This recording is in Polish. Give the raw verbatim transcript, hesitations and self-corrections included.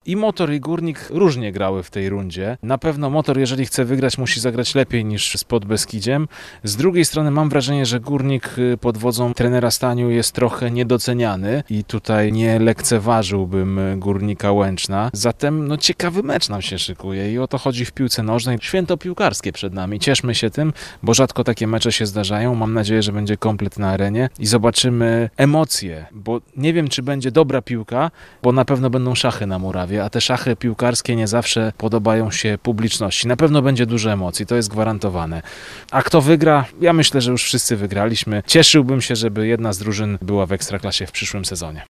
I Motor i Górnik różnie grały w tej rundzie. Na pewno Motor, jeżeli chce wygrać, musi zagrać lepiej niż z Podbeskidziem. Z drugiej strony mam wrażenie, że Górnik pod wodzą trenera Staniu jest trochę niedoceniany i tutaj nie lekceważyłbym Górnika Łęczna. Zatem no, ciekawy mecz nam się szykuje i o to chodzi w piłce nożnej. Święto piłkarskie przed nami. Cieszmy się tym, bo rzadko takie mecze się zdarzają. Mam nadzieję, że będzie komplet na arenie i zobaczymy emocje, bo nie wiem, czy będzie dobra piłka, bo na pewno będą szachy na murawie, a te szachy piłkarskie nie zawsze podobają się publiczności. Na pewno będzie dużo emocji, to jest gwarantowane. A kto wygra? Ja myślę, że już wszyscy wygraliśmy. Cieszyłbym się, żeby jedna z drużyn była w Ekstraklasie w przyszłym sezonie.